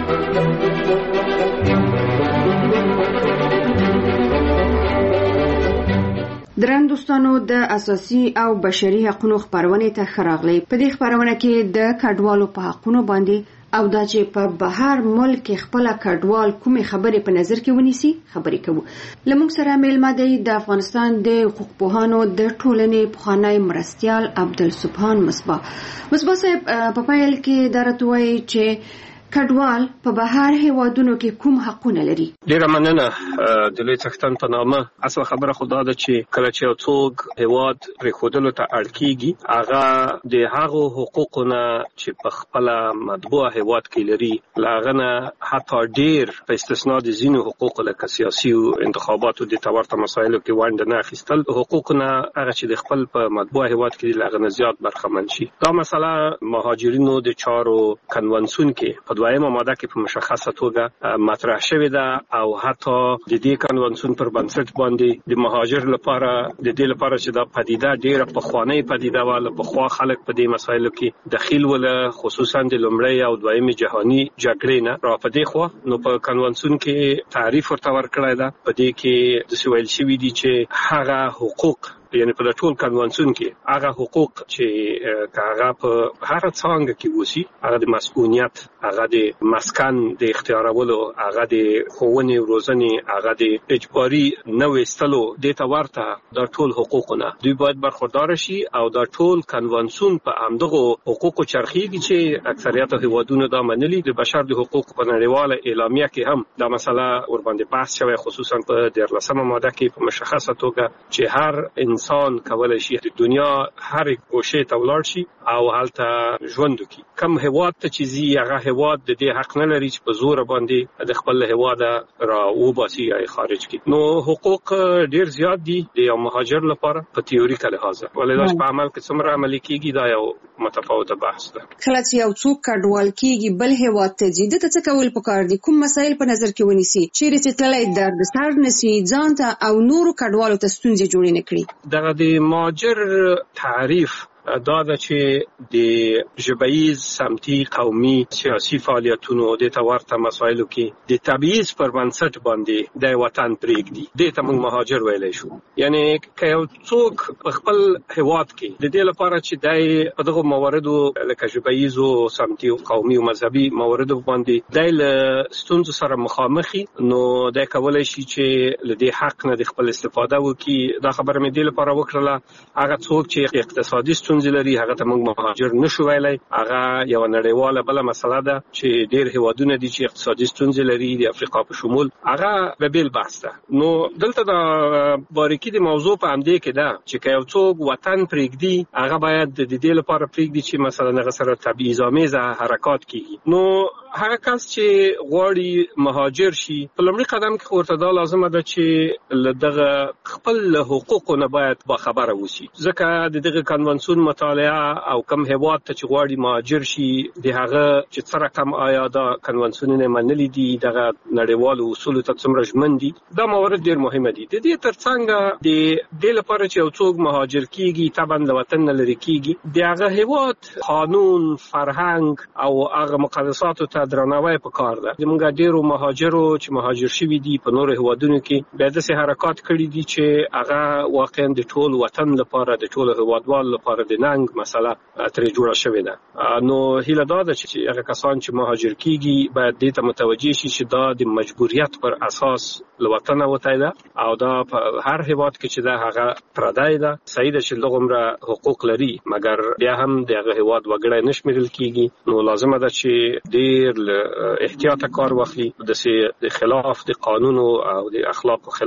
درن دوستانو د اساسي او بشري حقوقو خبرونه ته خراغلي په دې خبرونه کې د کډوالو په حقوقو باندې او دا چې په بهر ملک خپل کډوال کومه خبره په نظر کې ونیسي خبرې کوو لمونږ سره میلمه دی د افغانستان د حقوق پوهانو د ټولنې پخوانی مرستيال عبدالسبحان مصباح صاحب په پایل کې درتوي چې کډوال په بهر هیوادونو کې کوم حقونه لري ډیره مننه د لوی څښتن په نامه اصل خبره خدا ده چې کله چې څوک هیواد پرې خودلو ته اړ کیږي هغه د هغو حقوقونه چې په خپل مطبوع هیواد کې لري لاغنه حتی ډیر په استثناء د زینو حقوق لکه سیاسي او انتخاباتو د تورته مسایلو کې وانډ نه اخیستل حقوقونه هغه چې د خپل په مطبوع هیواد کې لاغنه زیات برخمن شي دا مسله مهاجرینو د چارو کنونسیون کې دویمه ماده کې په مشخصه توګه مطرح شوې ده او حتی د دې کنونسیون پر بنسټ باندې د مهاجر لپاره د دې لپاره چې دا پدیده ډیره پخوانی پدیده وال په خوا خلک په دې مسایلو کې دخیل ول خصوصا د لومړی او دویمه جهانی جګړې نه را پدې خو نو په کنونسیون کې تعریف ورته ورکړی ده په دې کې د سویل شوی دي چې هغه حقوق یعنی په ټول کنونسیون کې هغه حقوق چې هغه په هر څنګه کې وسی هغه د مسؤلیت هغه د مسکن د اختیارولو هغه د ښوونې روزنې هغه د اجباري نوې استلو د تورته د ټول حقوقونه دوی باید برخوردار شي او د ټول کنونسیون په همدغه حقوقو چرخیږي چې اکثریت هیوادونو دا منلي د بشر د حقوقو په نړیواله اعلامیه کې هم دا مسله ور باندې بحث شوی خصوصا په 13مه ماده کې په مشخصه توګه چې هر انسان کولای شي د دنیا هر ګوشه ته ولاړ شي او هلته ژوند وکړي کم هیواد ته چې زی هغه هیواد د دې حق نه لري چې په زور باندې د خپل هیواد را وباسي یا خارج کړي نو حقوق ډیر زیات دي د مهاجر لپاره په تیوریکل لحاظ ولې په عمل کې څومره عملي کیږي دا یو متفاوته بحث ده کله چې یو څوک کډوال کیږي بل هیواد ته ځي د څه کول پکار دي کوم مسایل په نظر کې ونیسي چیرې چې تلای درد سر نسی ځان ته او نورو کډوالو ته ستونزې جوړې نه کړي دغه د مهاجر تعریف دا د چې د ژبیز سمتي قومي سیاسي فعالیتونو د تورته مسایلو کې د تبعیض پر بنسټ باندې د وطن پرېږدي د ته موږ مهاجر ویلای شو یعنی که یو څوک خپل هیواد کې د دې لپاره چې د دغه مواردو لکه ژبیز او سمتي او قومي او مذهبي مواردو باندې د ستونزو سره مخامخي نو د کولای شي چې له دې حق نه د خپل استفاده وکړي دا خبره مې د لپاره وکړه هغه څوک چې اقتصادي لري هغه ته موږ مهاجر نشو ویلای هغه یو نړیواله بل مسله ده چې ډیر هیوادونه دي چې اقتصادي ستونزې لري د افریقا په شمول هغه به بل بحث ده نو دلته د باریکی د موضوع په همدې کې ده چې یو څوک وطن پرېږدي هغه باید د دې لپاره پرېږدي چې مثلا هغه سره تبعیض‌آمیزه حرکات کیږي نو هغه کس چې غواړي مهاجر شي په لومړي قدم کې ورته دا لازمه ده چې دغه خپل حقوقو نه باید با خبره وشي ځکه دغه کنونسیون مطالعه او کم هیواد ته چې غواړي مهاجر شي د هغه چې څره کم آیا دا کنونسیونونه منلي دي دغه نړیوالو اصولو ته څومره ژمن دي دا موارد ډیر مهمه دي د دې ترڅنګ د دې لپاره چې یو څوک مهاجر کیږي طبعا له وطن نه لري کیږي د هغه هیواد قانون فرهنګ او هغه مقدساتو ته درناوی پکار ده موږ ډیرو مهاجرو چې مهاجر شوي دي په نورو هیوادونو کې به داسې حرکات کړي دي چې هغه واقعا د ټول وطن لپاره د ټول هیوادوال لپاره د ننګ مسله ترې جوړه شوې ده نو هیله دا ده چې هغه کسان چې مهاجر کیږي باید دې ته متوجه شي چې دا د مجبوریت پر اساس له وطن وته ده او دا په هر هیواد کې چې دا هغه پردای ده صحیح ده چې لغمره حقوق لري مګر بیا هم دغه هیواد وګړي نشمیرل کیږي نو لازمه ده چې ډیر احتیاط کار واخلي د خلاف د قانون او د اخلاق خلاف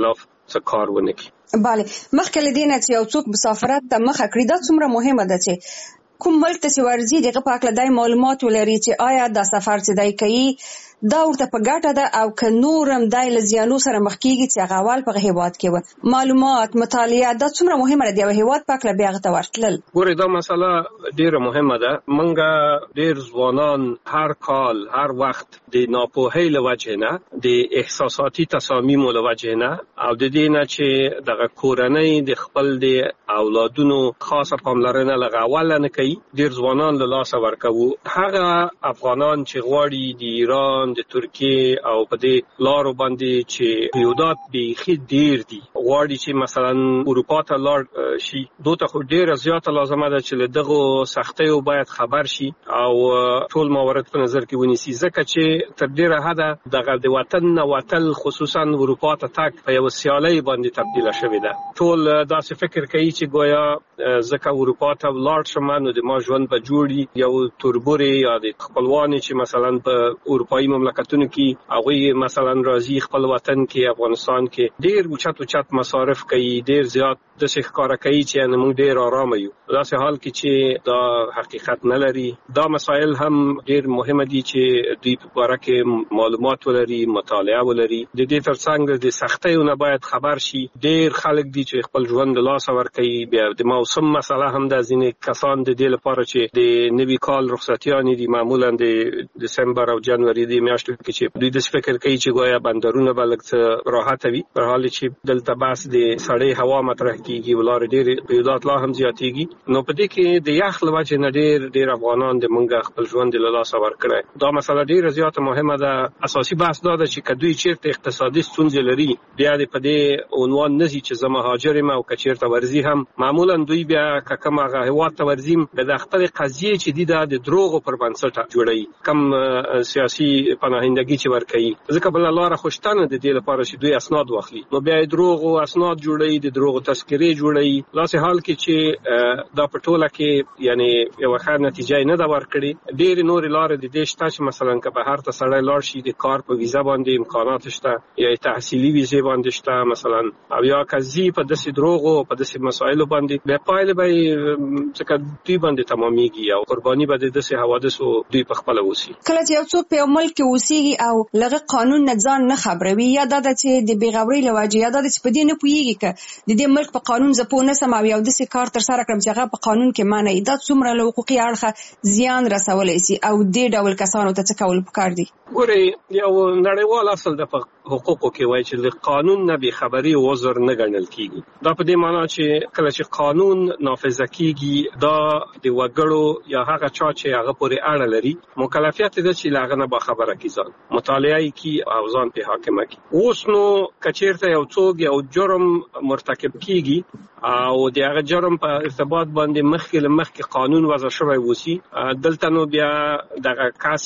څه کار ونه کړي. bale مخکې له دې نه چې یو څوک مسافرت ته مخه کړي دا څومره مهمه ده چې کوم ملک ته چې ورځي دغه په اړه دای معلومات ولري چې آیا دا سفر چې دای کوي دا ورته په ګټه ده او که نورم دای له زیانو سره مخ کیږي چې هغه اول په هیواد کې و معلومات مطالعه دا څومره مهمه ده د هیواد په اړه بیا غته ورتلل. ګوره دا مسله ډیره مهمه ده. منګه ډیر ځوانان هر کال هر وخت د ناپوهۍ له وجې نه د احساساتي تصامیمو له وجې نه او د دې نه چې دغه کورنۍ د خپل د اولادونو خاصه پاملرنه لغوله نه کوي ډیر ځوانان له لاسه ورکوي. هغه افغانان چې غواړي د ایران د ترکیه او په دې لارو باندې چې قیودات بیخي ډیر دي غواړي چې مثلا اروپا ته لاړ شي دوی ته ډیره زیاته لازمه ده چې دغه سختیو باید خبر شي او ټول موارد په نظر کې ونیسي ځکه چې تر ډیره حده دغه د وطن نه وتل خصوصا اروپا ته تک په یو سیالي باندې تبدیل شوی ده. ټول داسې فکر کوي چې گویا ځکه اروپا ته لاړ شم نو د ما ژوند به جوړي یو توربوري یا د خپلوانی چې مثلا په اروپایي مملکتونو کې هغه مثلا راځي خپل وطن کې افغانستان کې ډیر اوچت مصارف کوي ډیر زیات د څه ښکارا کوي چې موږ ډیر آرام یو. داسې حال کې چې دا حقیقت نه لري. دا مسایل هم ډیر مهمه دي چې دوی په اړه کې معلومات ولري مطالعه ولري. د دې ترڅنګ د سختیو نه باید خبر شي. ډیر خلک دي چې خپل ژوند له لاسه ورکوي. بیا د موسم مسله هم د ځینې کسان د دې لپاره چې د نوي کال رخصتیانې دي معمولا د دسمبر او جنوري د میاشتو کې چې دوی د فکر کوي چې گویا بندرونه بلګ راحت وي په حال چې دلته بس د سړې هوا مطرح کیږي ولر ډیر قیودات لا هم زیاتېږي. نو په دې کې د یخ لوجه نه ډیر افغانان د منګه خپل ژوند له لاسه ورکړي. دا مسله ډیره زیاته مهمه ده. اساسي بحث دا ده چې کدوې چیرته اقتصادي ستونزې لري بیا د په دې عنوان نزي چې زما هاجر ما او کچیرته ورزي هم معمولا دوی بیا کما هوا ته ورزیم د خپل قضیه چې د دروغو پر بنسټ جوړي کم سیاسي پناهندګي چې ورکړي ځکه بل لاره خوشتنه د دې لپاره چې دوی اسناد واخلي نو بیا دروغو اسناد جوړي د دروغو تذکرې جوړي. لاسه حال کې چې دا پټوله کې یعنی یو ښه نتیجه نه دا ورکړي. ډېر نور لارې د دې شته چې مثلا که به هر ته سړی لاړ شي د کار په ویزا باندې امکانات شته یا تحصیلي ویزه باندې شته مثلا او یا کزي په داسې دروغو په داسې مسایلو باندې به پایله به څنګه دوی باندې تمامېږي او قرباني به د داسې حوادثو دوی په خپل وسی. کله چې یو څوک په ملک کې اوسېږي او لغه قانون نه ځان نه خبروي یا دا چې د بیغوري لواجه یا دا چې په دې نه پوهیږي ک د دې ملک په قانون زپو نه سم او یو د کار تر سره کړم چې هغه په قانون کې معنی دا څومره له حقوقي اړخه زیان رسولای شي او د ډول کسانو ته څه کول پکار دي. ګوري یو نړیوال اصل د حقوقو کې وایي چې د قانون نه به خبري عذر نه ګڼل کیږي. دا په دې معنی چې کله چې قانون نافذ کیږي دا د وګړو یا هغه چا چې هغه پورې اړه لري مکلفیت دي چې لاغه نه به خبره کیږي مطالعه کی او ځان په حاکمه کی. اوس نو کچیرته یو څوک یو جرم مرتکب کیږي او د هغه جرم په ارتباط باندې مخکې قانون وضع شوی وسی دلته نو بیا دغه کس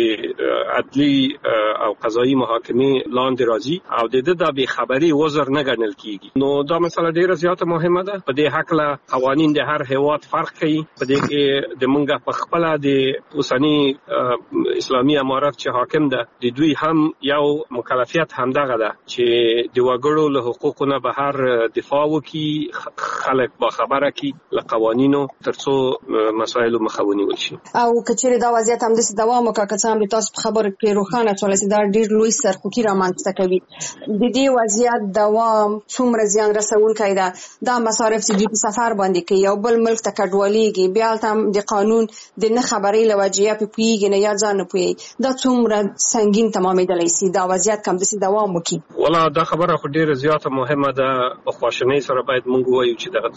د عدلی او قضایي محاکمه لاندې راځي او د دې د به خبري عذر نه ګڼل کیږي. نو دا مسله ډیره زیاته مهمه ده. په دې حق له قوانین د هر هیواد فرق کوي. په دې کې د منګه په خپل د اوسنی اسلامي امارات چې حاکم ده د دوی هم یو مکلفیت هم دغه ده چې د وګړو له حقوقو نه بهر دفاع وکړي خلک با خبره کی له قوانینو ترڅو مسایل مخاوني وشي. او کچېره دا وضعیت هم د دوام وکړه چې هم تاسو خبره کړې روخانه ټولې دا ډیر لوی سرخوکي رامنځته کوي. د دې وضعیت دوام څومره زیان رسونکی ده. دا مصارف چې په سفر باندې کوي یو بل ملک ته کډوالېږي بیا هم د قانون د نه خبرې لوجه په پیګ نه یا ځان نه پوي دا څومره سنگین تمامېدلی شي. دا وضعیت کوم د دوام وکړي. ولا دا خبره خو ډیره زیاته مهمه ده. په خواشنۍ سره باید موږ وایو چې دغه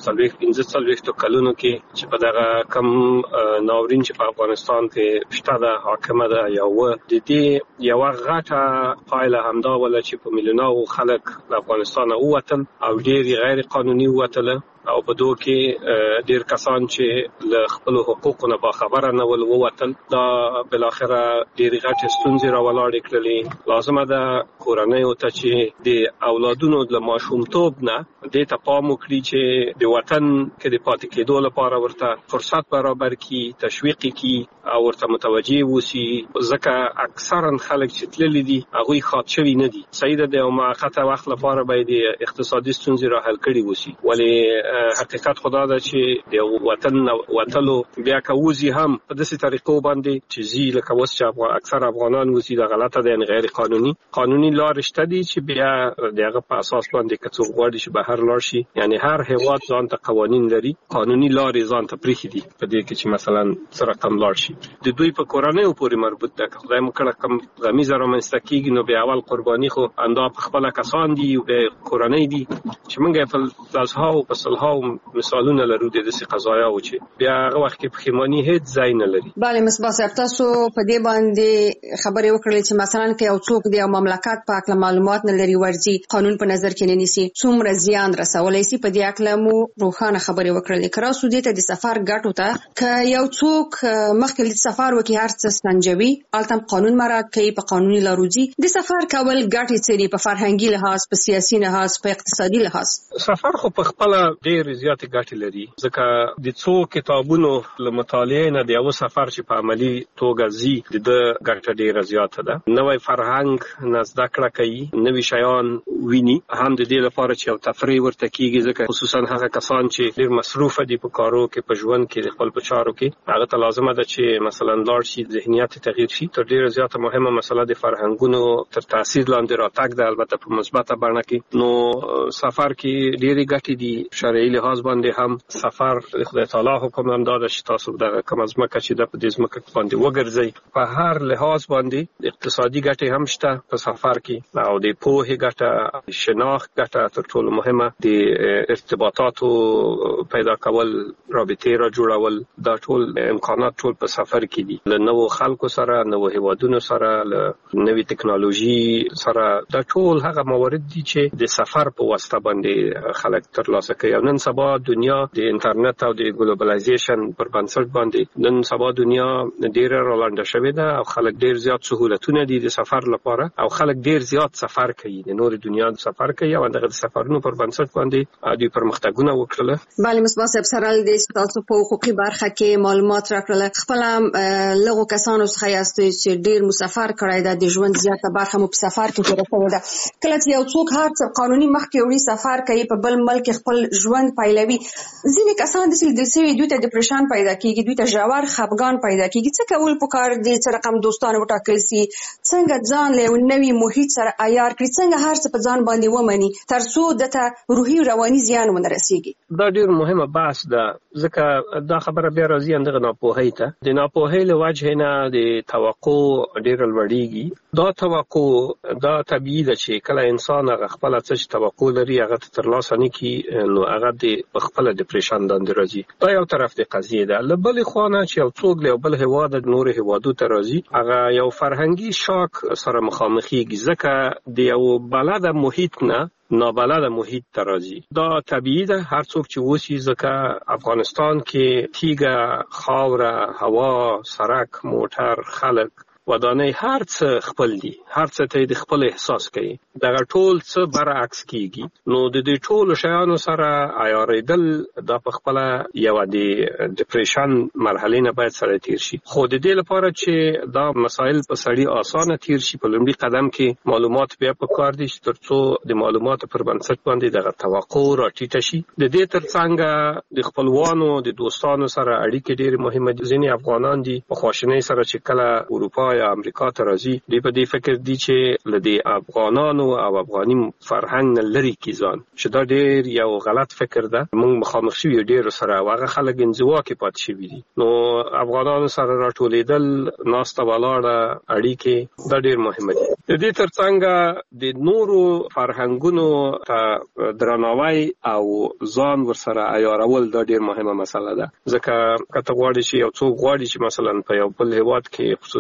15 کلونو کې چې په دغه کم ناورین چې په افغانستان کې شته د حاکمه ده یو د دې یو غټه پایله همدا ولا چې په میلیونو خلک د افغانستان ووتل او ډیر غیر قانوني ووتل او په دوه کې ډیر کسان چې له خپل حقوقو نه باخبره نه ول ووتل دا بل اخره ډیر غټ ستونزې راولاړې کړلې. لازمه ده کورنۍ او ته چې د اولادونو د ماشومتوب نه د ته پام وکړي چې د وطن کې د پاتې کېدو لپاره ورته فرصت برابر کی تشویق کی او ورته متوجي وسی ځکه اکثرا خلک چې تللی دي هغه خاط شوی نه دي. صحیح ده د موقته وخت لپاره باید اقتصادي ستونزې را حل کړي وسی ولی حقیقت خدا ده چې د وطن وتلو بیا کوزي هم په داسې طریقو باندې چې زی لکه وس چې اکثر افغانان وسی د غلطه ده یعنی غیر قانوني لار شته دي چې بیا دغه په اساس باندې کڅوغ غواړي چې بهر لار شي. یعنی هر هیواد ځان ته قوانین لري قانوني لارې ځان ته پریخي دي په دې کې چې مثلا سره کم لار شي د دوی په کورنۍ پورې مربوط ده. خدای مو کړه کم غمیزه رامنځته کیږي نو بیا اول قرباني خو اندا په خپل کسان دي او د کورنۍ دي چې موږ په لاسها او په صلحاو مثالونه لرو د دې قضایا او چې بیا هغه وخت کې پښیمانی هیڅ ځای نه لري. bale مصباح صاحب تاسو په دې باندې خبرې وکړلې چې مثلا کې یو څوک دی او مملکت په اړه معلومات نه لري ورځي قانون په نظر کې نه نیسي څومره زیان رسولای شي په دې اړه مو روښانه خبرې وکړلې. کرا سودی ته د سفر ګټو ته ک یو څوک مخکې د سفر وکي هر څه سنجوي التم قانون مراعات کوي په قانوني لارودي د سفر کول ګټې څه په فرهنګي لحاظ په سیاسي لحاظ په اقتصادي لحاظ. سفر خو په خپل ډېر زیات ګټې لري ځکه د څو کتابونو له مطالعې نه د یو سفر چې په عملی توګه زی د ګټه ډېره زیاته ده. نوې فرهنګ نزد کړه کوي نوې شیان ویني هم د دې لپاره چې یو تفریح ورته کیږي ځکه خصوصا هغه کسان چې ډېر مصروف دي په کارو کې په ژوند کې د خپل بچارو کې هغه ته لازمه ده چې مثلا لاړ شي ذهنیت تغییر شي. تر ډیره زیاته مهمه مسله د فرهنګونو تر تاثیر لاندې راتګ ده البته په مثبته بڼه کې. نو سفر کې ډېری ګټې دي شرعي لحاظ باندې هم سفر خدای تعالی حکم هم داده چې تاسو د کوم ځمکه چې د دې ځمکه باندې وګرځي په هر لحاظ باندې اقتصادي ګټې هم شته په سفر کې او د پوهې ګټه شناخت ګټه تر ټولو مهمه د ارتباطاتو پیدا کول رابطې را جوړول دا ټول امکانات ټول په سفر کې دي. له نوو خلکو سره نوو هیوادونو سره له نوې ټکنالوژي سره دا ټول هغه موارد دي چې د سفر په واسطه باندې خلک ترلاسه کوي. نن سبا دنیا د انټرنیټ او د ګلوبلایزیشن پر بنسټ باندې نن سبا دنیا ډیره رالنده شوې ده او خلک ډیر زیات سہولتونه دي د سفر لپاره او خلک ډیر زیات سفر کوي د نور دنیا سفر کوي او دغه سفرونو پر بنسټ باندې د پرمختګونه وکړل. bale مصباح صاحب سره د تاسو په حقوقي برخه کې معلومات راکړل خپل لغو کسانو څخه یاست چې ډیر مسافر کړای د ژوند زیاته برخه مو په سفر کې تیر شوې ده. کله چې یو څوک هر څه قانوني مخکې وړي سفر کوي په بل ملک خپل ژوند پیلوي ځینې کسان د سوي دوی ته ډیپریشن پیدا کیږي دوی ته ژور خفګان پیدا کیږي. څه کول پکار دي چې رقم دوستانه وټاکل سي څنګه ځان له نوې محیط سره عیار کړي څنګه هر څه په ځان باندې ومني ترڅو دته روحي رواني زیان ونه رسیږي. دا ډیر مهمه بحث ده ځکه دا خبره بیا راځي اندغه ناپوهی ته د ناپوهی له وجه نه د توقع ډیر لوړیږي. دا توقع دا طبيعي ده چې کله انسان هغه خپل څه توقع لري هغه ترلاسه نه کی نو هغه د خپل ډیپریشن باندې راځي. دا یو طرف د قضیه ده. له بل خوانه چې یو څوک له بل هواد د نور هوادو ته راځي هغه یو فرهنګي شاک سره مخامخېږي ځکه د یو بلد محیط نه نابلد محیط ترازی. دا طبیعی ده هر څوک چې وسی ځکه افغانستان کې تیګه خاوره هوا سرک موټر خلک ودانه هر څه خپل دي هر څه ته د خپل احساس کوي دغه ټول څه برعکس کیږي نو د دې ټول شیانو سره عیاریدل د خپل یو د ډیپریشن مرحله نه باید سره تیر شي. خو د دې لپاره چې دا مسائل په سړی اسانه تیر شي په لومړي قدم کې معلومات بیا په کار دي ترڅو د معلوماتو پر بنسټ باندې دغه توقع راټیټ شي. د دې ترڅنګ د خپلوانو د دوستانو سره اړیکې ډېر مهمه دي. ځینې افغانان دي په خواشینۍ سره چې کله اروپا یا امریکا ته راځي دوی په دې فکر دي چې لدی افغانانو او افغاني فرهنګ نه لري کیځان چې دا ډېر یو غلط فکر ده. موږ مخامخ شو ډېر سره هغه خلک انزوا کې پات شي دي نو افغانانو سره راټولېدل ناسته ولاړه اړیکې دا ډېر مهمه دي. د دې ترڅنګ د نورو فرهنګونو ته درناوی او ځان ورسره عیارول دا ډېر مهمه مسله ده ځکه کته غواړي چې یو څوک غواړي چې مثلا په یو بل هیواد کې خصوصا امریکا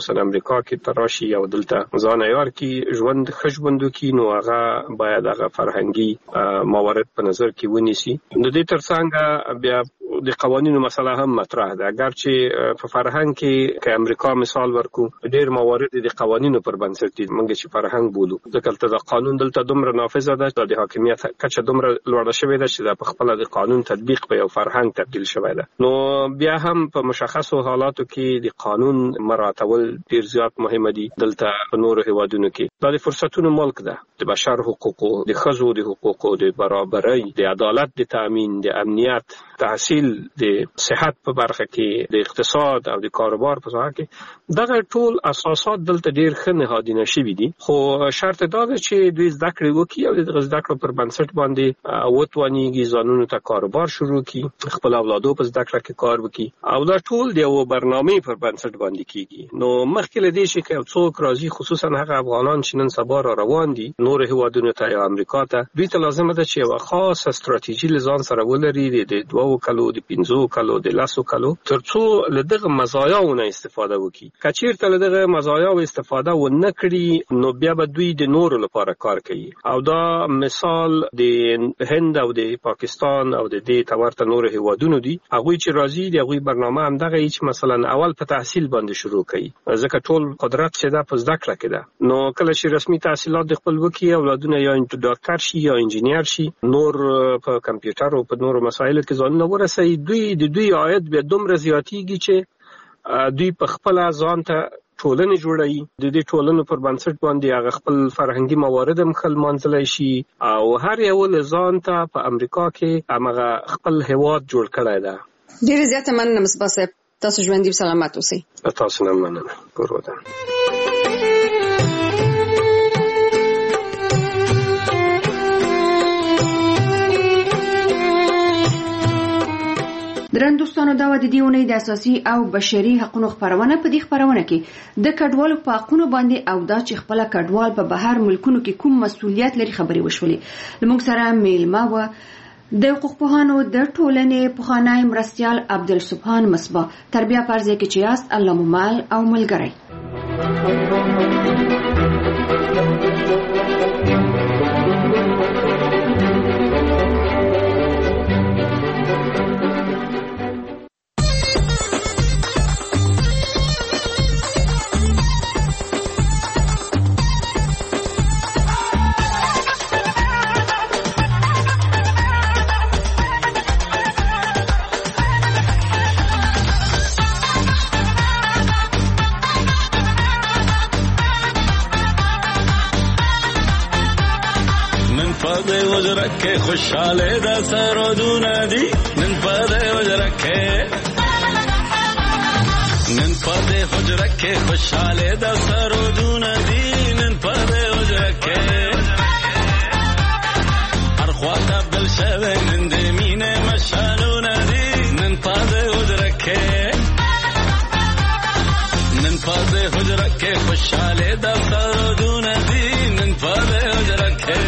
امریکا کې تراشي او دلته ځان عیار کې ژوند خشبندو کې نو هغه باید هغه فرهنګي موارد په نظر کې ونیسي. نو دې ترڅنګ بیا د قوانینو مسله هم مطرح ده. اگر چې په فرهنګ کې که امریکا مثال ورکو ډېر موارد د قوانینو پر بنسټ دي موږ چې فرهنګ بولو، ځکه د قانون دلته دومره نافذه ده چې د حاکمیت کچه دومره لوړه شوې ده چې په خپل د قانون تطبیق په یو فرهنګ تبدیل شوی ده. نو بیا هم په مشخصو حالاتو کې د قانون مراعاتول ډېر زیات مهمه دي. دلته په نورو هیوادونو کې دا د فرصتونو ملک ده، د بشر حقوقو، د ښځو د حقوقو، د برابرۍ، د عدالت د تامین، د امنیت، تحصیل، د صحت په برخه کې، د اقتصاد او د کاروبار په ځای کې دغه ټول اساسات دلته ډېر ښه نهادینه شوي دي. خو شرط دا ده چې دوی زده کړې وکړي او د زده کړو پر بنسټ باندې وتوانیږي ځانونو ته کاروبار شروع کړي، خپل اولادو په زده کړه کې کار وکړي او دا ټول د یو برنامې پر بنسټ باندې کیږي. نو مخکې له دې چې څوک راځي، خصوصا هغه افغانان چې نن سبا را روان دي نور هیوادونو ته یا امریکا ته، دوی ته لازم ده چې یو خاصه ستراتیژي لزان سره ولري د 2 کلو، د 15 کلو، د 10 کلو، ترڅو له دغه مزایاونه استفاده وکړي. کچیرته له دغه مزایاو استفاده ونه کړي نو بیا به دوی د نورو لپاره کار کوي. او دا مثال د هند او د پاکستان او د دې تورته نور هیوادونو دي. هغه چې راځي د هغه برنامه هم دغه چې مثلا اول په تحصیل باندې شروع کوي، ځکه ټول قدرت چې دا په زده کړه کې ده. نو کله چې رسمي تحصیلات د خپل وکي اولادونه یا ډاکټر شي یا انجینیر شي، نور په کمپیوټر او په نورو مسایلو کې ځان ورسوي، دوی عاید بیا دومره زیاتیږي چې دوی په خپل ځان ته ټولنې جوړوي. د دې ټولنو پر بنسټ باندې هغه خپل فرهنګي موارد هم خپل منځلای شي او هر یو ځان ته په امریکا کې هغه خپل هیواد جوړ کړی ده. ډېر زیاته مننه مصباح صاحب، تاسو ژوندي سلامت اوسئ. تاسو نه مننه. ګورودان. درن دوستانو، دا د دې اونۍ د اساسي او بشري حقوقو خبرونه په دې خبرونه کې د کډوالو په حقوقو باندې او دا چې خپل کډوال په بهر ملکونو کې کوم مسؤلیت لري خبري وشولې. لمونږ سره میلمه و د حقوق پوهانو د ټولنې پوهانای مرستيال عبدالسبحان مصباح. تربیه پرځه کې چې یاست الله مو مال او ملګری. وجرکه خوشحاله دا سرودونه دي نن پدې وجرکه خوشحاله دا سرودونه دي نن پدې وجرکه هر خواته بل شوه نن دې مینه مشالونه دي نن پدې وجرکه خوشحاله دا سرودونه دي نن پدې وجرکه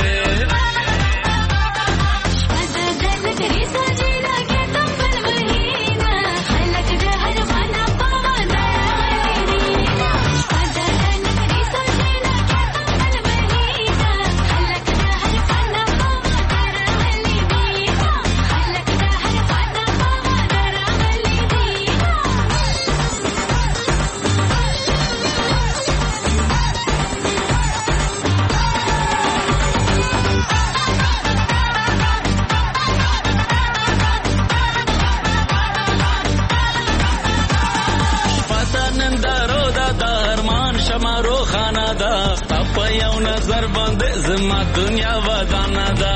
زما دنیا ودانه ده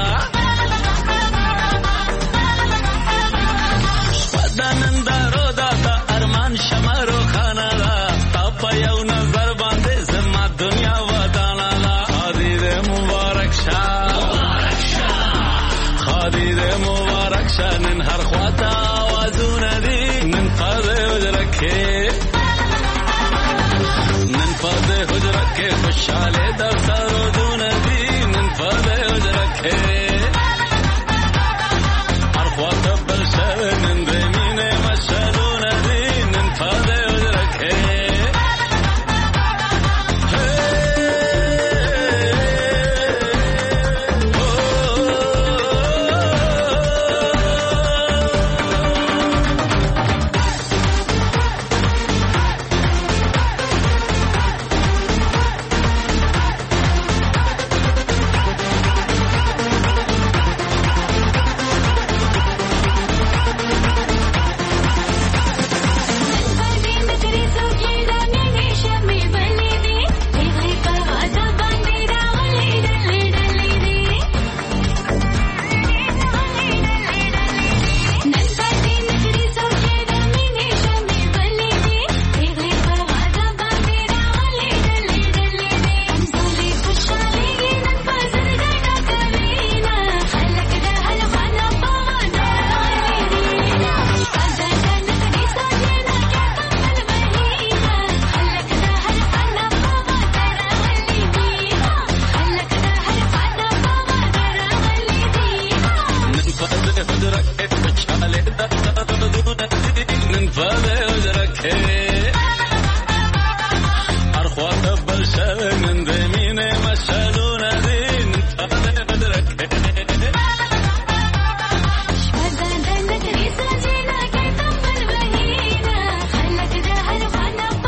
بدنن دارو دا ارمان شمارو خانه ده تا په یو نظر باندې زما دنیا ودانه ده. خادي دې مبارک شه نن هر خواته آوازونه دي نن پدې حجره کې خوشحاله